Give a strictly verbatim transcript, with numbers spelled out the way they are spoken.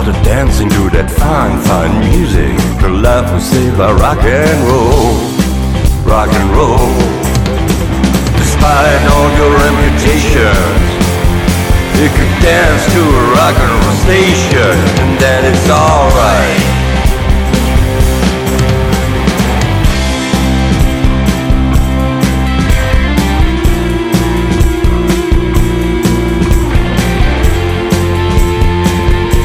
started dancing to that fine, fine music. Her life was saved by rock and roll, rock and roll. Despite all your reputations, you could dance to a rock and roll station, and that it's alright.